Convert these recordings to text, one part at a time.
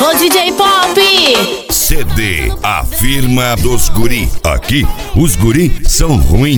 Alô, DJ Pop! CD, a firma dos guri. Aqui, os guri são ruins.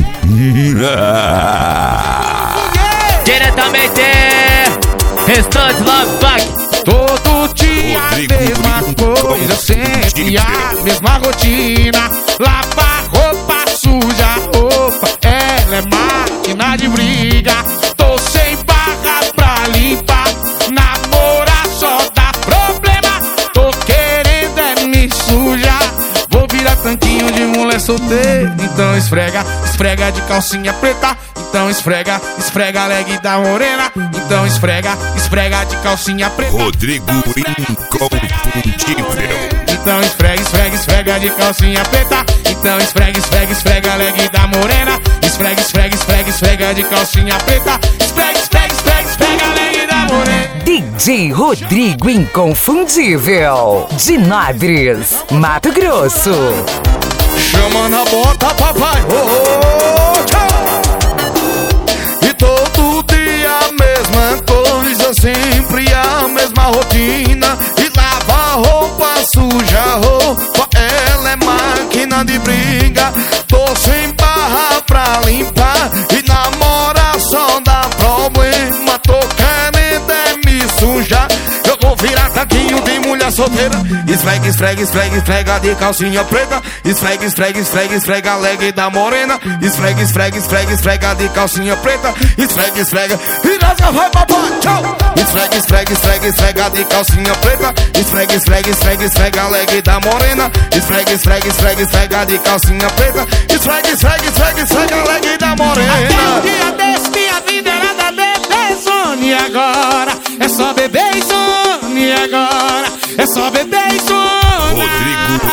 Diretamente, Restante Love Pack. Todo dia a mesma coisa, sempre a mesma rotina. Lavar roupa suja, roupa, ela é máquina de briga. Tô sem barra pra limpar, namorar só dá problema. Tô querendo é me sujar, vou virar tanquinho de mulher solteira. Então esfrega, esfrega de calcinha preta. Então esfrega, esfrega a leg da morena. Então esfrega, esfrega de calcinha preta. Rodrigo Inconfundível. Então esfrega, esfrega, esfrega de calcinha preta. Então esfrega, esfrega, esfrega a leg da morena. Esfrega, esfrega, esfrega, esfrega de calcinha preta. Esfrega, esfrega, esfrega, esfrega a leg da morena. DJ Rodrigo Inconfundível, de Nagres, Mato Grosso. Chama na bota, papai. Tchau. E todo dia a mesma coisa, sempre a mesma rotina. E lava roupa suja, roupa, ela é máquina de briga. Tô sem barra pra limpar e namora só dá problema. Tô querendo é me sujar, eu vou virar taquinho de mulher solteira. Esfrega, esfrega, esfrega, esfrega de calcinha preta. Esfrega, esfrega, esfrega, esfrega a leg da morena. Esfrega, esfrega, esfrega, esfrega de calcinha preta. Esfrega, esfrega, e rasga vai papai, tchau. Esfrega, esfrega, esfrega, esfrega de calcinha preta. Esfrega, esfrega, esfrega, esfrega a leg da morena. Esfrega, esfrega, esfrega, esfrega de calcinha preta. Esfrega, esfrega, esfrega, esfrega a leg da morena. Até um dia desse minha vida era da bebezone. E agora é só bebezone. E agora é só bebezone. Rodrigo